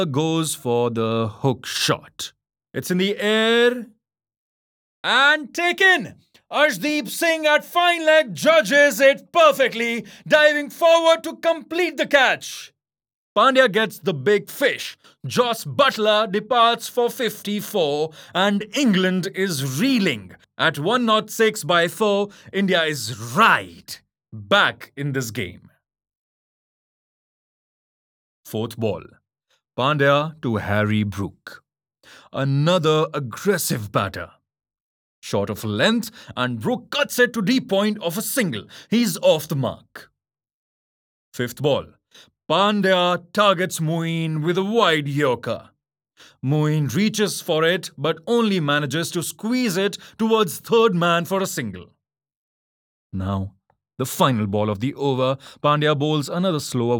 goes for the hook shot. It's in the air and taken. Arshdeep Singh at fine leg judges it perfectly, diving forward to complete the catch. Pandya gets the big fish. Joss Butler departs for 54, and England is reeling. At 106 by 4, India is right back in this game. Fourth ball. Pandya to Harry Brook. Another aggressive batter. Short of length, and Brook cuts it to deep point of a single. He's off the mark. Fifth ball. Pandya targets Moeen with a wide yorker. Moeen reaches for it but only manages to squeeze it towards third man for a single. Now, the final ball of the over, Pandya bowls another slower